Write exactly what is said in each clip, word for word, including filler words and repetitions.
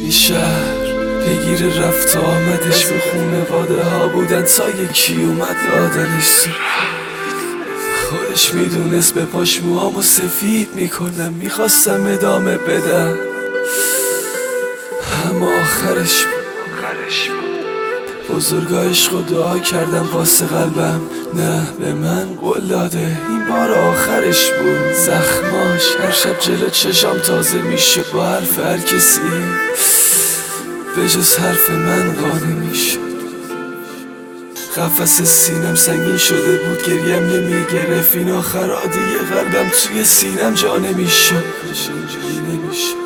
این شهر بگیر رفت و آمدش به خونواده ها بودن تا یکی اومد دادنش. خودش میدونست به پاش موامو سفید میکنم، میخواستم ادامه بدم اما آخرش بزرگا عشق و دعا کردم واسه قلبم، نه به من قول داده این بار آخرش بود. زخماش هر شب جلو چشام تازه میشه با حرف هر کسی، به جز حرف من قانع میشه. قفس سینم سنگین شده بود، گریم نمیگرفت، این آخرا دیگه قلبم توی سینم جا نمیشه. اینجوری نمیشه.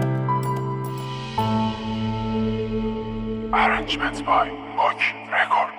Arrangements by Moch Record.